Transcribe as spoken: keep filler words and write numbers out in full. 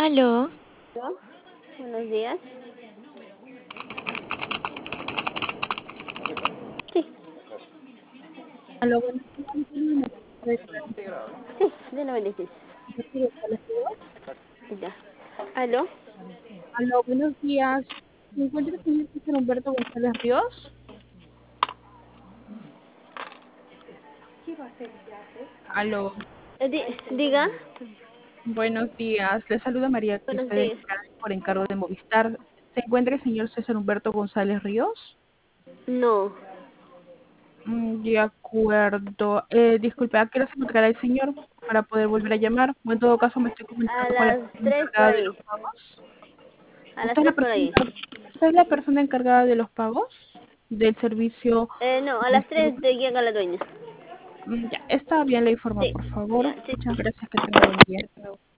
Aló, ¿Aló? Buenos días. Sí, Aló, buenos días. sí, de noventa y seis. Ya. ¿Aló? Aló, buenos días. ¿Se encuentra el señor César Humberto González Ríos? Aló, Eh, di diga. buenos días. Le saluda María Buenos Cristel días. por encargo de Movistar. ¿Se encuentra el señor César Humberto González Ríos? No. Mm, De acuerdo. Eh, disculpe, ¿a qué hora se encontrará el señor para poder volver a llamar? O en todo caso me estoy A comunicando con la las persona tres por encargada de ahí. los pagos. A las ¿Usted es la tres por persona, ahí. encar- usted es la persona encargada de los pagos del servicio Eh, no, a las Movistar? tres te llega la dueña. Mm, Ya, está bien la informa, Sí. por favor. Ya, sí. Muchas gracias, que tenga buen día.